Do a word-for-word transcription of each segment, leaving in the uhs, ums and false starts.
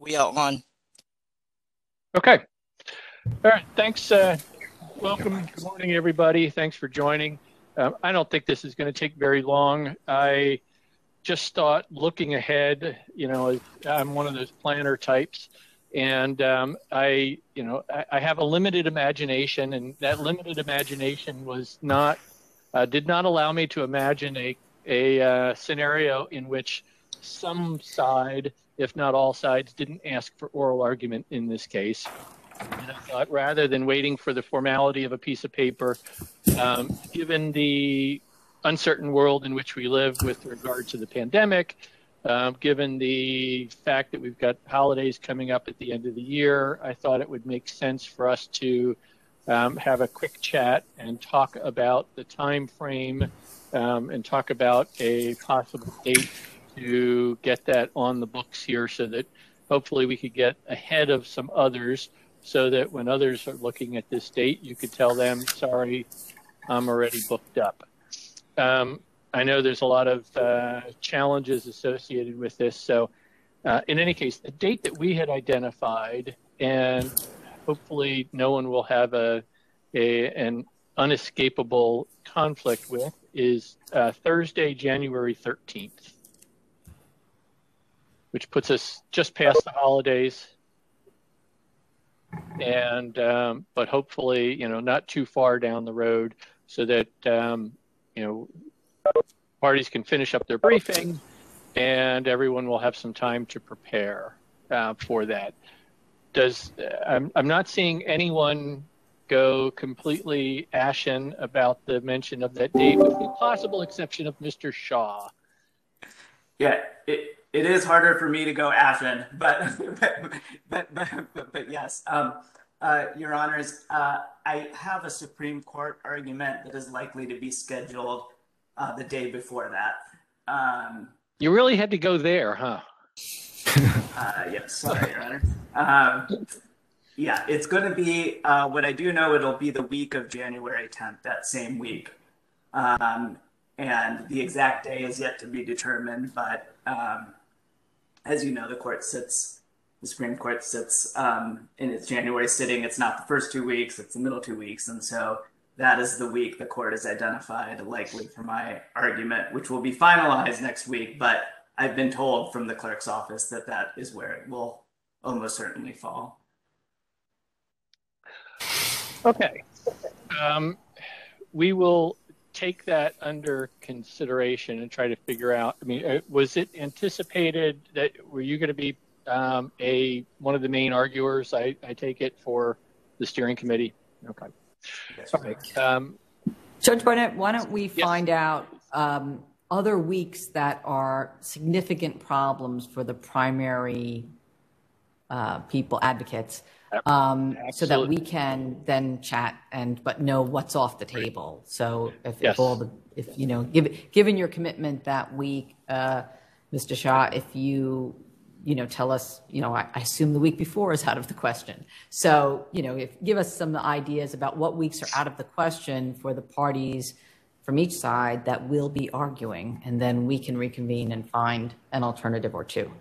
We are on. Okay. All right. Thanks. Uh, welcome. Good morning, everybody. Thanks for joining. Um, I don't think this is going to take very long. I just thought looking ahead, you know, I'm one of those planner types. And um, I, you know, I, I have a limited imagination, and that limited imagination was not, uh, did not allow me to imagine a, a uh, scenario in which some side, if not all sides, didn't ask for oral argument in this case. And I thought rather than waiting for the formality of a piece of paper, um, given the uncertain world in which we live with regard to the pandemic, um, given the fact that we've got holidays coming up at the end of the year, I thought it would make sense for us to um, have a quick chat and talk about the time frame um, and talk about a possible date to get that on the books here so that hopefully we could get ahead of some others so that when others are looking at this date, you could tell them, sorry, I'm already booked up. Um, I know there's a lot of uh, challenges associated with this. So uh, in any case, the date that we had identified, and hopefully no one will have a, a an unescapable conflict with, is uh, Thursday, January thirteenth, which puts us just past the holidays. And um, but hopefully, you know, not too far down the road, so that um, you know, parties can finish up their briefing, and everyone will have some time to prepare uh, for that. Does I'm I'm not seeing anyone go completely ashen about the mention of that date, with the possible exception of Mister Shaw. Yeah, it it is harder for me to go ashen, but but but but, but yes, um, uh, Your Honors, uh, I have a Supreme Court argument that is likely to be scheduled uh, the day before that. Um, you really had to go there, huh? uh, yes, sorry, Your Honor. Um, yeah, it's going to be. Uh, what I do know, it'll be the week of January tenth, that same week. Um, and the exact day is yet to be determined, but um, as you know, the court sits, the Supreme Court sits um, in its January sitting. It's not the first two weeks, it's the middle two weeks. And so that is the week the court has identified likely for my argument, which will be finalized next week. But I've been told from the clerk's office that that is where it will almost certainly fall. Okay. Um, we will take that under consideration and try to figure out. I mean, was it anticipated that were you going to be um, a one of the main arguers? I, I take it for the steering committee. Okay. Yes, Okay. Um, Judge Barnett, why don't we yes. find out um, other weeks that are significant problems for the primary uh, people advocates? Um, so that we can then chat and but know what's off the table. So if, yes. if all the if you know give, given your commitment that week, uh, Mister Shaw, if you you know tell us, you know I, I assume the week before is out of the question. So you know if give us some ideas about what weeks are out of the question for the parties from each side that will be arguing, and then we can reconvene and find an alternative or two.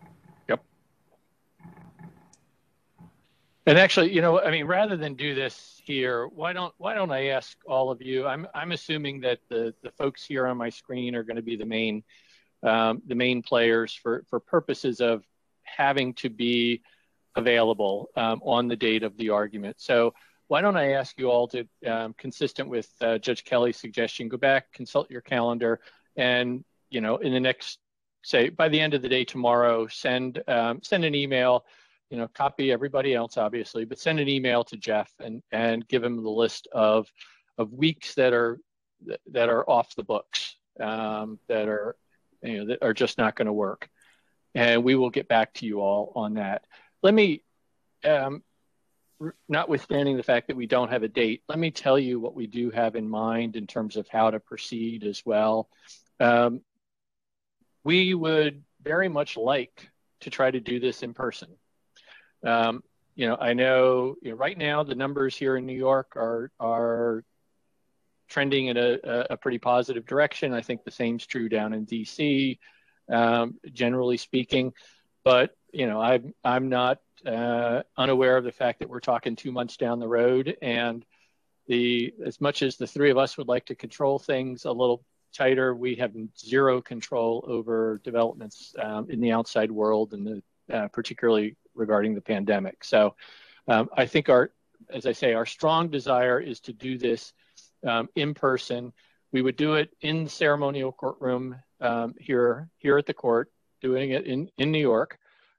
And actually, you know, I mean, rather than do this here, why don't why don't I ask all of you? I'm I'm assuming that the the folks here on my screen are going to be the main um, the main players for for purposes of having to be available um, on the date of the argument. So why don't I ask you all to, um, consistent with uh, Judge Kelly's suggestion, go back, consult your calendar, and you know, in the next, say, by the end of the day tomorrow, send um, send an email. You know, copy everybody else, obviously, but send an email to Jeff and and give him the list of of weeks that are that are off the books, um, that are you know that are just not going to work, and we will get back to you all on that. Let me, um, notwithstanding the fact that we don't have a date, let me tell you what we do have in mind in terms of how to proceed as well. Um, we would very much like to try to do this in person. Um, you know, I know, you know right now the numbers here in New York are are trending in a, a pretty positive direction. I think the same's true down in D C, um, generally speaking. But you know, I'm, I'm not uh, unaware of the fact that we're talking two months down the road, and the, as much as the three of us would like to control things a little tighter, we have zero control over developments um, in the outside world, and the, uh, particularly regarding the pandemic. So um, I think our, as I say, our strong desire is to do this um, in person. We would do it in the ceremonial courtroom um, here, here at the court, doing it in, in New York.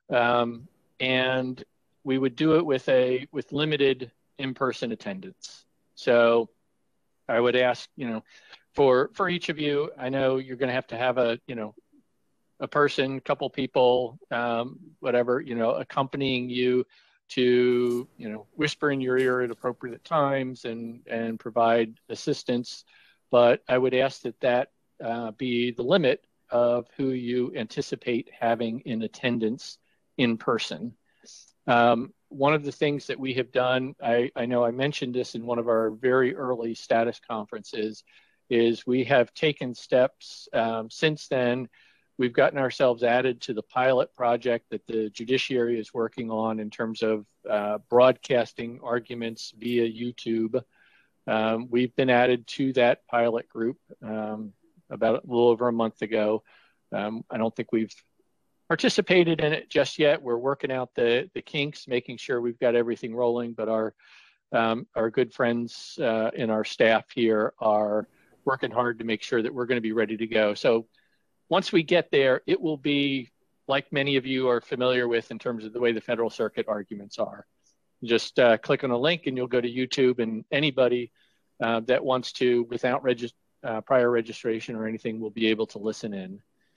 Um, and we would do it with a, with limited in-person attendance. So I would ask, you know, for, for each of you, I know you're going to have to have a, you know, a person, couple people, um, whatever, you know, accompanying you to, you know, whisper in your ear at appropriate times and, and provide assistance. But I would ask that that uh, be the limit of who you anticipate having in attendance in person. Um, one of the things that we have done, I, I know I mentioned this in one of our very early status conferences, is we have taken steps um, since then. We've gotten ourselves added to the pilot project that the judiciary is working on in terms of uh, broadcasting arguments via YouTube. Um, we've been added to that pilot group um, about a little over a month ago. Um, I don't think we've participated in it just yet. We're working out the, the kinks, making sure we've got everything rolling, but our, um, our good friends uh, in our staff here are working hard to make sure that we're going to be ready to go. So once we get there, it will be like many of you are familiar with in terms of the way the Federal Circuit arguments are. Just uh, click on a link and you'll go to YouTube, and anybody uh, that wants to, without regist uh, prior registration or anything, will be able to listen in.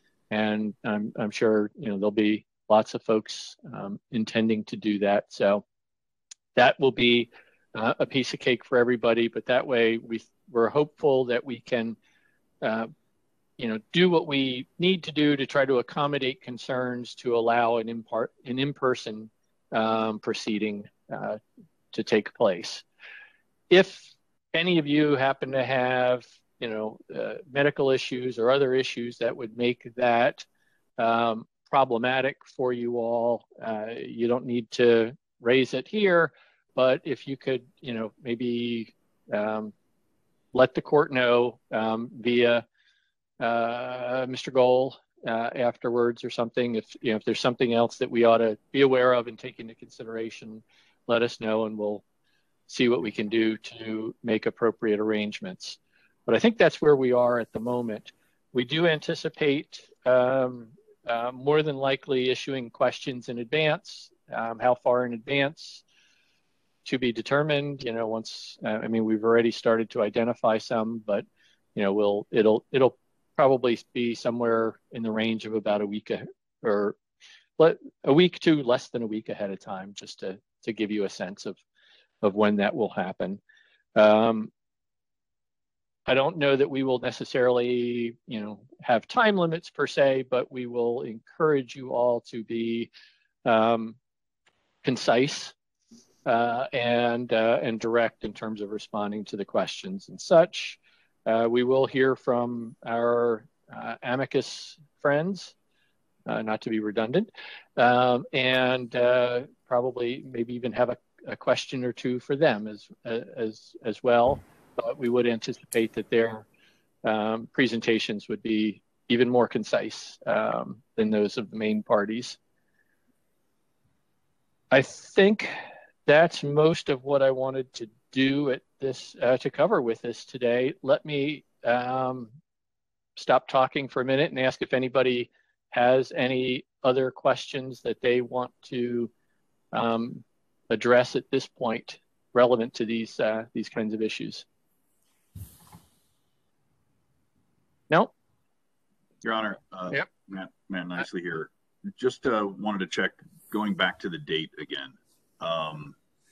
And I'm, I'm sure, you know, there'll be lots of folks um, intending to do that. So that will be uh, a piece of cake for everybody. But that way, we, we're hopeful that we can, uh, you know, do what we need to do to try to accommodate concerns to allow an, impart, an in-person um, proceeding uh, to take place. If any of you happen to have, you know, uh, medical issues or other issues that would make that um, problematic for you all, uh, you don't need to raise it here, but if you could, you know, maybe um, let the court know um, via uh, Mister Gohl uh, afterwards or something. If, you know, if there's something else that we ought to be aware of and take into consideration, let us know and we'll see what we can do to make appropriate arrangements. But I think that's where we are at the moment. We do anticipate um, uh, more than likely issuing questions in advance. Um, how far in advance to be determined? You know, once uh, I mean, we've already started to identify some, but you know, we'll it'll it'll probably be somewhere in the range of about a week a, or let, a week to less than a week ahead of time, just to to give you a sense of of when that will happen. Um, I don't know that we will necessarily, you know, have time limits per se, but we will encourage you all to be um, concise uh, and uh, and direct in terms of responding to the questions and such. Uh, we will hear from our uh, amicus friends, uh, not to be redundant, um, and uh, probably maybe even have a, a question or two for them as as as well. But we would anticipate that their um, presentations would be even more concise um, than those of the main parties. I think that's most of what I wanted to do at this, uh, to cover with this today. Let me um, stop talking for a minute and ask if anybody has any other questions that they want to um, address at this point relevant to these, uh, these kinds of issues. No? Your Honor, uh, yep. Matt, Matt Nicely here. Just uh, wanted to check, going back to the date again. Um,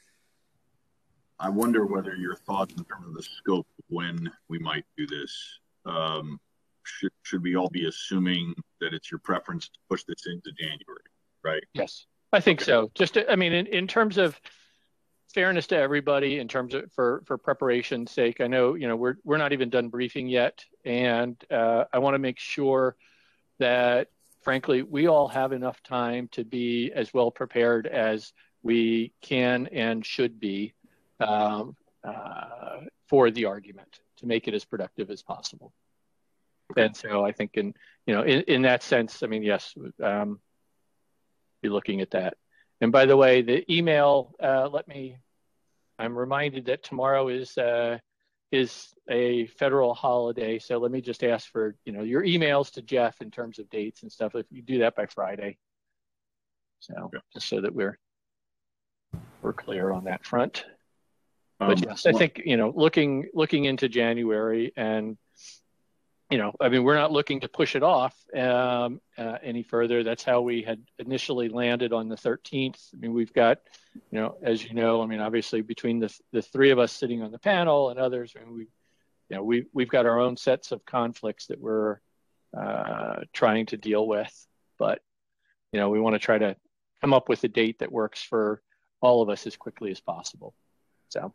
I wonder whether your thoughts in terms of the scope of when we might do this, um, should, should we all be assuming that it's your preference to push this into January, right? Yes, I think okay. so. Just, to, I mean, in, in terms of fairness to everybody, in terms of for for preparation's sake, I know, you know, we're we're not even done briefing yet, and uh, I want to make sure that frankly, we all have enough time to be as well prepared as we can and should be um, uh, for the argument to make it as productive as possible. And so I think in, you know, in, in that sense, I mean, yes, um, be looking at that. And by the way, the email, uh, let me, I'm reminded that tomorrow is, uh, is a federal holiday. So let me just ask for, you know, your emails to Jeff in terms of dates and stuff, if you do that by Friday. So okay. Just so that we're, we're clear on that front. Um, but yes, I think, you know, looking, looking into January and, you know, I mean, we're not looking to push it off um, uh, any further. That's how we had initially landed on the thirteenth. I mean, we've got, you know, as you know, I mean, obviously between the the three of us sitting on the panel and others, I mean, we, you know, we we've got our own sets of conflicts that we're uh, trying to deal with. But, you know, we want to try to come up with a date that works for all of us as quickly as possible. So.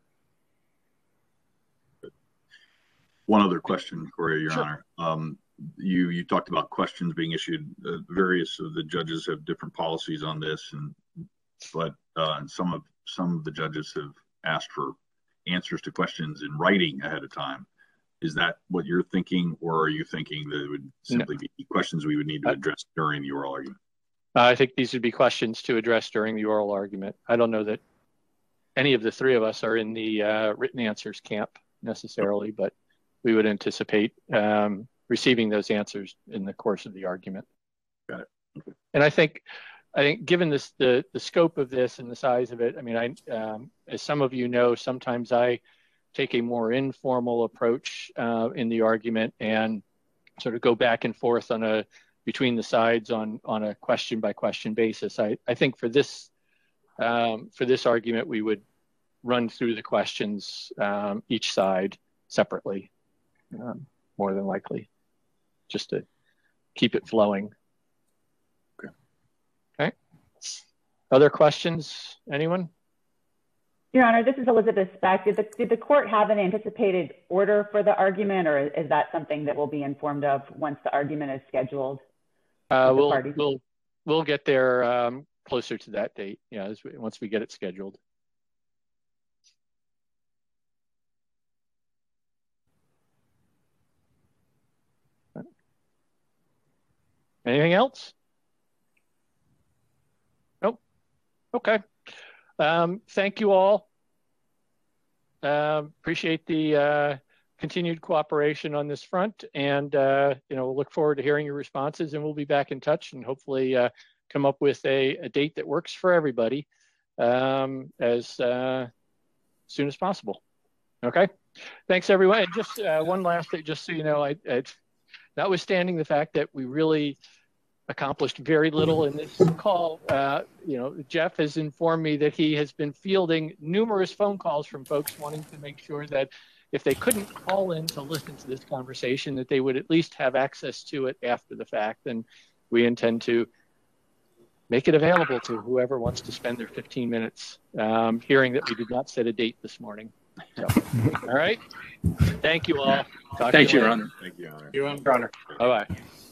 One other question for you, Your Sure. Honor. Um, you you talked about questions being issued. Uh, various of the judges have different policies on this, and but uh, and some of some of the judges have asked for answers to questions in writing ahead of time. Is that what you're thinking, or are you thinking that it would simply no. be questions we would need to address during the oral argument? I think these would be questions to address during the oral argument. I don't know that any of the three of us are in the uh, written answers camp necessarily, but we would anticipate um, receiving those answers in the course of the argument. Got it. Okay. And I think, I think given this, the the scope of this and the size of it, I mean, I um, as some of you know, sometimes I take a more informal approach uh, in the argument and sort of go back and forth on a between the sides on on a question by question basis. I I think for this um, for this argument, we would run through the questions um, each side separately. Um, more than likely, just to keep it flowing. Okay. Okay. Other questions? Anyone? Your Honor, this is Elizabeth Speck. Did the, did the court have an anticipated order for the argument, or is that something that we'll be informed of once the argument is scheduled? Uh, we'll, we'll, we'll get there um, closer to that date. Yeah, as we, once we get it scheduled. Anything else? Nope. Okay. Um, thank you all. Um, appreciate the uh, continued cooperation on this front, and uh, you know, we'll look forward to hearing your responses, and we'll be back in touch and hopefully uh, come up with a, a date that works for everybody um, as uh, soon as possible. Okay. Thanks, everyone. And just uh, one last thing, just so you know, I, I notwithstanding the fact that we really accomplished very little in this call, uh, you know, Jeff has informed me that he has been fielding numerous phone calls from folks wanting to make sure that if they couldn't call in to listen to this conversation, that they would at least have access to it after the fact. And we intend to make it available to whoever wants to spend their fifteen minutes um, hearing that we did not set a date this morning. So, all right. Thank you all. Talk Thank you, Your Honor. Thank you, Your Honor. Your Honor. Bye-bye.